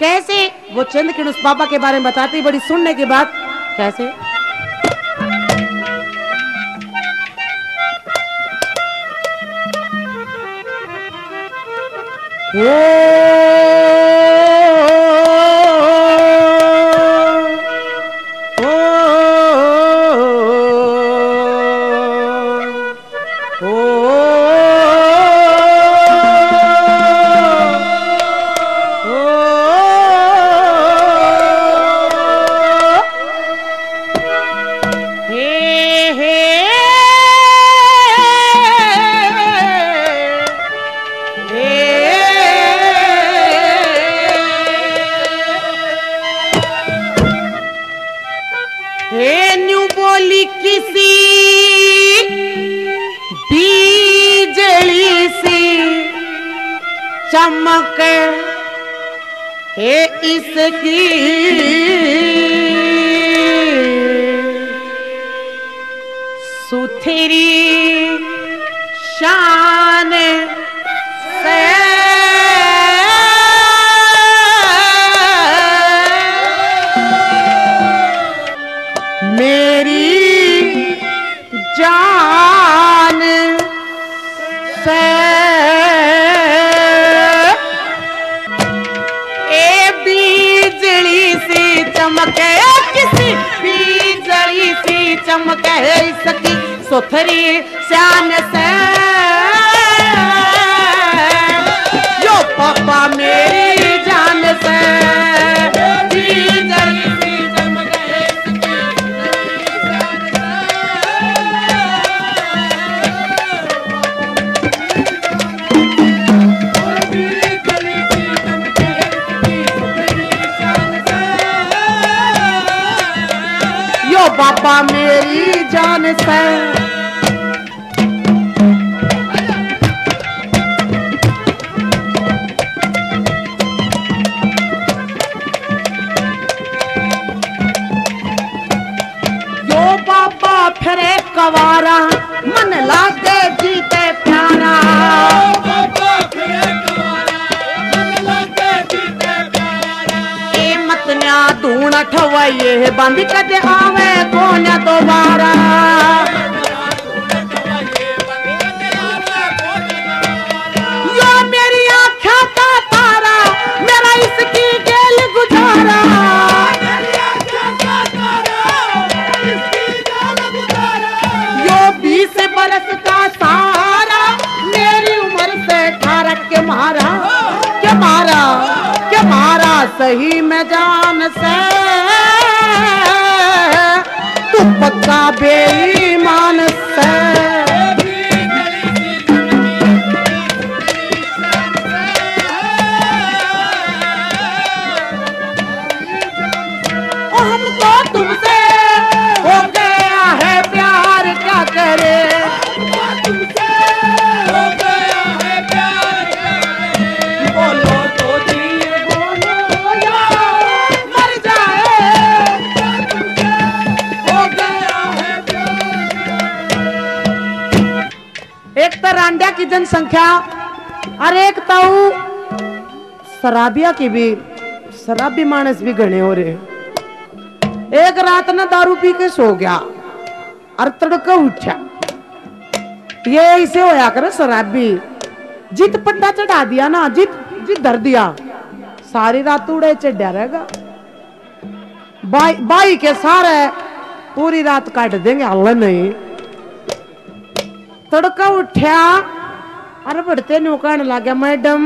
कैसे वो चंद किरण उस बाबा के बारे में बताती, बड़ी सुनने के बाद कैसे चमक है इसकी सुथरी शान से मेरी जान से चमके किसी बिजली सी चमके इसकी सुथरी शान से यो पापा मेरी जान से बिजली सी चमके बाबा मेरी जान से यो बाबा फिरे कवारा मन लागे जीते प्यारा बाबा फिरे कवारा मन लागे जीते प्यारा ए मत न्या ढूंढ ठवाइए बंद कदे आवे कौन दोबारा यो मेरी आँखों का तारा मेरा इसकी गेल गुजारा यो 20 बरस का सारा मेरी उम्र से 18 के मारा के मारा के मारा सही में जान से तू पक्का बेईमान से हमको तुमसे हो गया है प्यार क्या करे तुमसे हो गया है प्यार बोलो तो जी बोलो या मर जाए एक तो रांडिया की जनसंख्या और एक तो शराबिया की भी शराबी मानस भी घने हो रहे। एक रात ना दारू पी के सो गया और तड़का उठा, ये ऐसे होया करे शराबी जित पट्टा चढ़ा दिया ना जित धर दिया सारी रात उड़े चढ़ा रहेगा। बाई के सारे पूरी रात काट देंगे अल्लाह नहीं। तड़का उठा अरे बढ़ते नुकान लग गया मैडम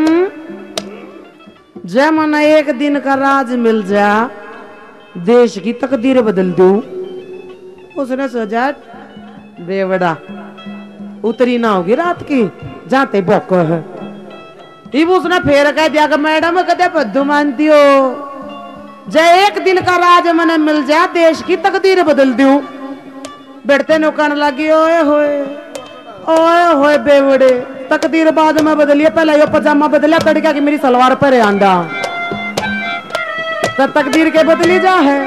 जय मना एक दिन का राज मिल जा देश की तकदीर बदल दूं। उसने सोचा बेवड़ा उतरी ना होगी रात की जाते बौक है। इब उसने फेर कह दिया कि मैडम कदे पद्दू मानती हो जय एक दिन का राज मने मिल जा देश की तकदीर बदल दूं। बैठते नुकान लगी ओए होए बेवड़े तकदीर बाद में बदलिए पहले यो पजामा बदलिया तड़का की मेरी सलवार पर आंदा तब तकदीर के बदली जा है।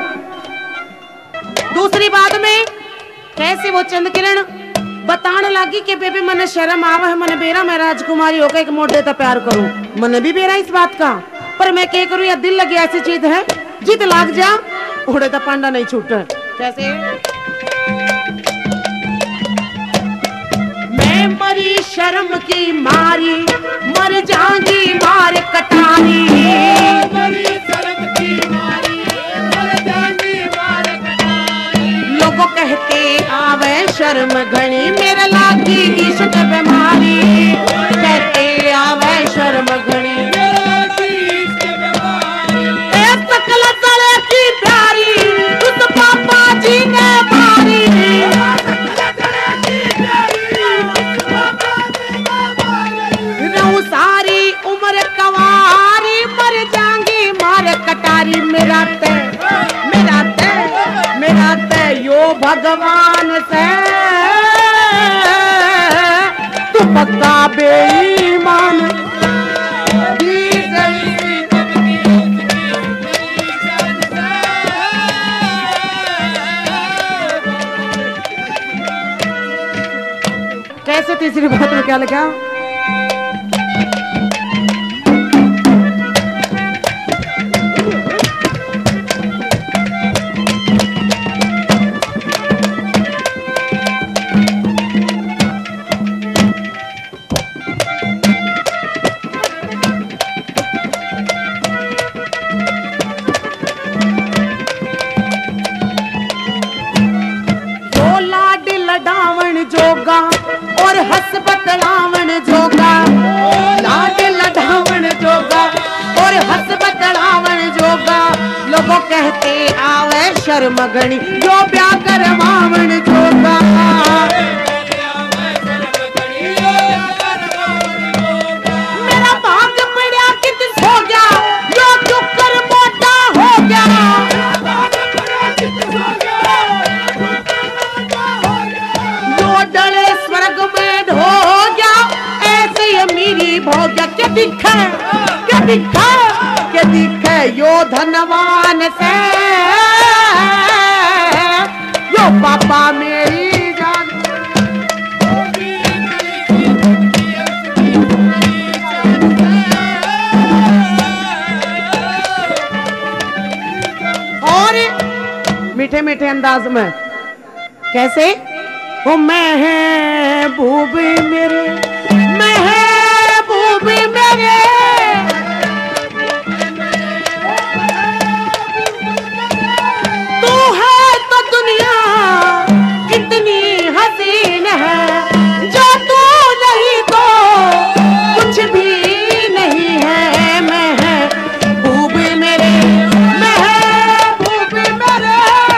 दूसरी बात में कैसे वो चंद किरण बताने लगी कि बेबी मने शर्म आवा है मने बेरा मैं राजकुमारी होकर एक मोटे तो प्यार करूं मने भी बेरा इस बात का पर मैं क्या करूं, या दिल लगी ऐसी चीज है जिद लाग जा उड़े तो पांडा नहीं छूट। कैसे? मैं मरी शर्म की मारी, मर जाऊंगी मार कटारी। मरी शर्म की मारी, मर जाऊंगी मार कटारी। लोगों कहते आवे शर्म घनी, मेरे लागी इश्क बीमारी। कहते आवे शर्म घनी, मेरे लागी इश्क बीमारी। ए तकल तले की प्यारी, उस पापा जी ने मारी। सारी उम्र कवारी, मर जाऊंगी मार कटारी। मेरा तय यो भगवान से तू पक्का बेईमान। कैसे तीसरी बात में क्या लिखा? जोगा और हंस बतलावन जोगा, लाड लढ़ावन जोगा और हंस बतलावन जोगा। लोगों कहते आवे शर्म घनी, जो ब्याह करवावन जोगा। मेरा भाग पड़ा कित सो गया, जो चुकर मोटा हो गया। डले स्वर्ग में ढो गया, ऐसे ये मेरी भोग्या। क्या दिखे, क्या दिखे, क्या दिखे यो धनवान से, यो पापा मेरी जान। और मीठे मीठे अंदाज में कैसे? ओ महबूबी मेरे, महबूबी मेरे, तू है तो दुनिया कितनी हसीन है, जो तू नहीं तो कुछ भी नहीं है। महबूबी मेरे, महबूबी मेरे।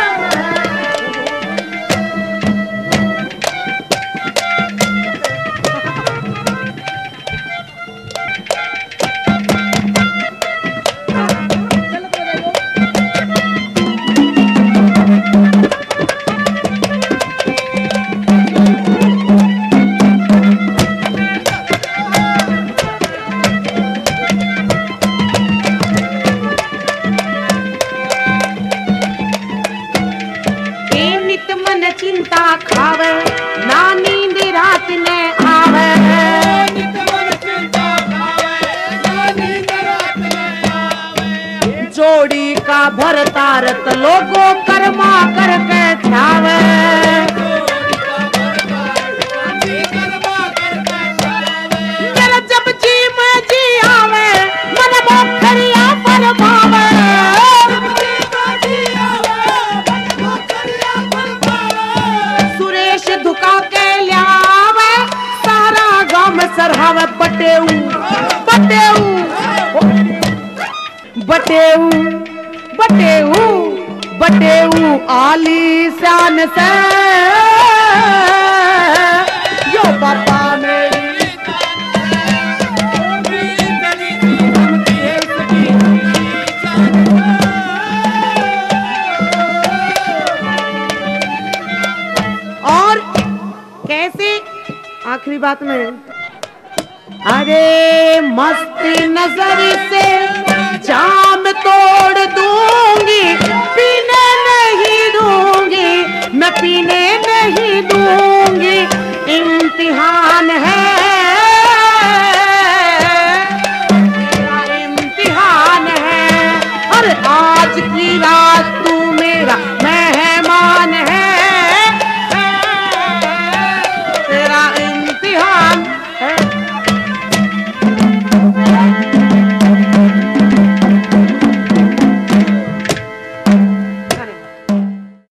चिंता खावे ना नींद रात ने आवे। जोड़ी का भरतारत लोगों कर्मा करके छावे। मेरा जब जी में जी आवे, मन मोखरिया फरमावे। धुका के लियावे, सारा गांव में सरहावे। बटेऊ बटेऊ बटेऊ बटेऊ बटेऊ आली शान से, यो पापा मेरी। और कैसे आखिरी बात में, अरे मस्ती नजर से जाम तोड़ दूंगी, पीने नहीं दूंगी, मैं पीने नहीं दूंगी। इम्तिहान है, इम्तिहान अरे आज की रात